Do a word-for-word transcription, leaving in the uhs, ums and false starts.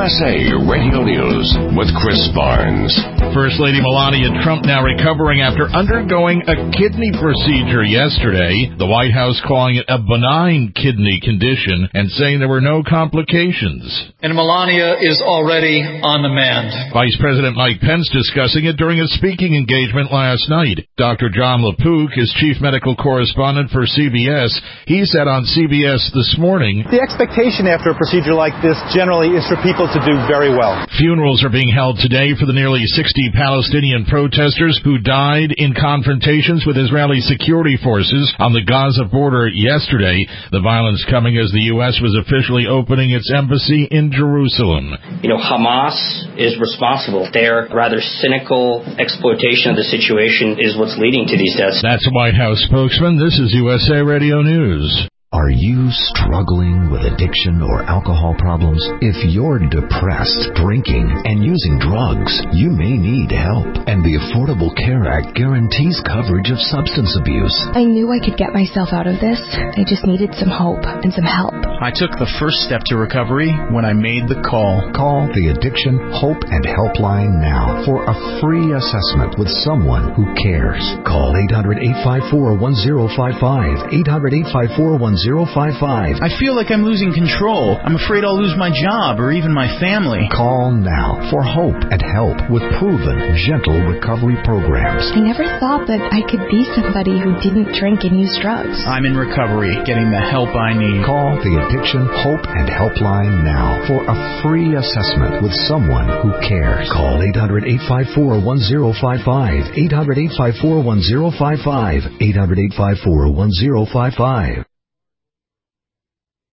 S A Radio News with Chris Barnes. First Lady Melania Trump now recovering after undergoing a kidney procedure yesterday. The White House calling it a benign kidney condition and saying there were no complications. And Melania is already on the mend. Vice President Mike Pence discussing it during a speaking engagement last night. Doctor John LaPook is chief medical correspondent for C B S. He said on C B S this morning, the expectation after a procedure like this generally is for people to do very well. Funerals are being held today for the nearly sixty Palestinian protesters who died in confrontations with Israeli security forces on the Gaza border yesterday. The violence coming as the U S was officially opening its embassy in Jerusalem. You know, Hamas is responsible. Their rather cynical exploitation of the situation is what's leading to these deaths. That's a White House spokesman. This is U S A Radio News. Are you struggling with addiction or alcohol problems? If you're depressed, drinking, and using drugs, you may need help. And the Affordable Care Act guarantees coverage of substance abuse. I knew I could get myself out of this. I just needed some hope and some help. I took the first step to recovery when I made the call. Call the Addiction Hope and Helpline now for a free assessment with someone who cares. Call eight hundred, eight five four, one zero five five, eight hundred, eight five four, one zero five five. I feel like I'm losing control. I'm afraid I'll lose my job or even my family. Call now for hope and help with proven, gentle recovery programs. I never thought that I could be somebody who didn't drink and use drugs. I'm in recovery, getting the help I need. Call the Addiction Hope and Helpline now for a free assessment with someone who cares. Call eight hundred, eight five four, one zero five five, eight hundred, eight five four, one zero five five, eight hundred, eight five four, one zero five five.